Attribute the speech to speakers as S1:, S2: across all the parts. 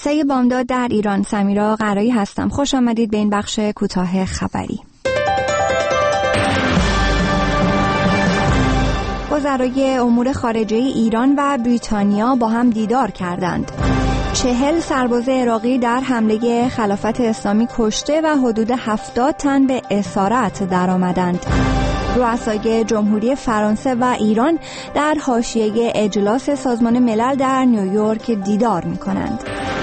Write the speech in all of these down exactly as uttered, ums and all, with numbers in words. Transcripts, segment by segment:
S1: سه بامداد در ایران. سمیرا قرایی هستم. خوش آمدید به این بخش کوتاه خبری. وزرای امور خارجه ایران و بریتانیا با هم دیدار کردند. چهل سرباز عراقی در حمله خلافت اسلامی کشته و حدود هفتاد تن به اسارت درآمدند. رؤسای جمهوری فرانسه و ایران در حاشیه اجلاس سازمان ملل در نیویورک دیدار می‌کنند.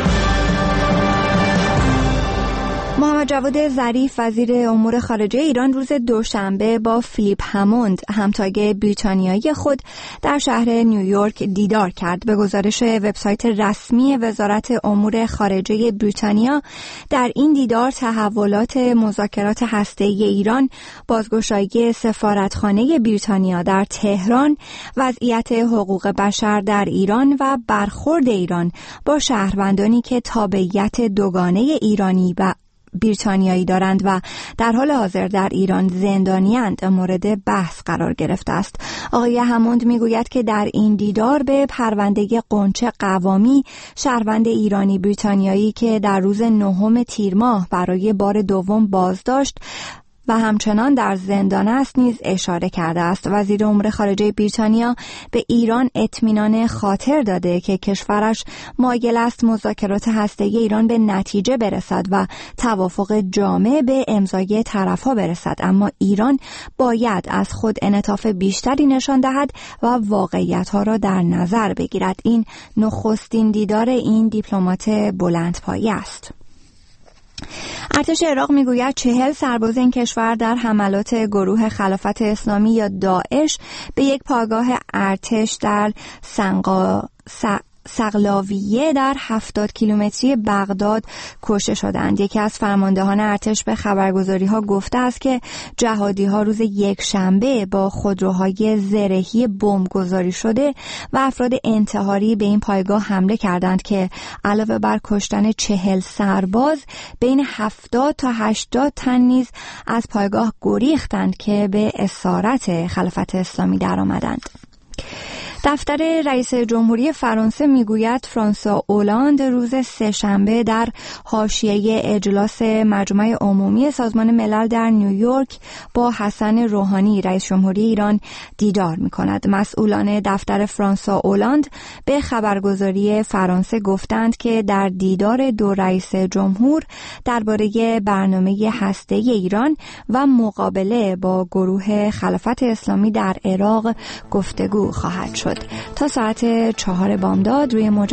S1: محمد جواد ظریف وزیر امور خارجه ایران روز دوشنبه با فیلیپ هموند همتای بریتانیایی خود در شهر نیویورک دیدار کرد. به گزارش وبسایت رسمی وزارت امور خارجه بریتانیا، در این دیدار تحولات مذاکرات هسته‌ای ایران، بازگشایی سفارتخانه بریتانیا در تهران، وضعیت حقوق بشر در ایران و برخورد ایران با شهروندانی که تابعیت دوگانه ایرانی و بریتانیایی دارند و در حال حاضر در ایران زندانی‌اند مورد بحث قرار گرفته است. آقای هموند میگوید که در این دیدار به پرونده قنچه قوامی، شهروند ایرانی بریتانیایی که در روز نهم تیر ماه برای بار دوم بازداشت و همچنان در زندان است نیز اشاره کرده است. وزیر امور خارجه بریتانیا به ایران اطمینان خاطر داده که کشورش مایل است مذاکرات هسته‌ای ایران به نتیجه برسد و توافق جامع به امضای طرف‌ها برسد، اما ایران باید از خود انعطاف بیشتری نشان دهد و واقعیت‌ها را در نظر بگیرد. این نخستین دیدار این دیپلمات بلندپایه است. ارتش عراق میگوید چهل سرباز این کشور در حملات گروه خلافت اسلامی یا داعش به یک پایگاه ارتش در سنقا س... سقلاویه در هفتاد کیلومتری بغداد کشته شدند. یکی از فرماندهان ارتش به خبرگزاری ها گفته است که جهادی ها روز یک شنبه با خودروهای زرهی بمب گذاری شده و افراد انتحاری به این پایگاه حمله کردند که علاوه بر کشتن چهل سرباز، بین هفتاد تا هشتاد تن نیز از پایگاه گریختند که به اسارت خلافت اسلامی درآمدند. دفتر رئیس جمهوری فرانسه میگوید فرانسوا اولاند روز سه‌شنبه در حاشیه اجلاس مجمع عمومی سازمان ملل در نیویورک با حسن روحانی رئیس جمهوری ایران دیدار می‌کند. مسئولان دفتر فرانسوا اولاند به خبرگزاری فرانسه گفتند که در دیدار دو رئیس جمهور درباره برنامه هسته‌ای ایران و مقابله با گروه خلافت اسلامی در عراق گفتگو خواهد شد. تا ساعت چهار بامداد روی موج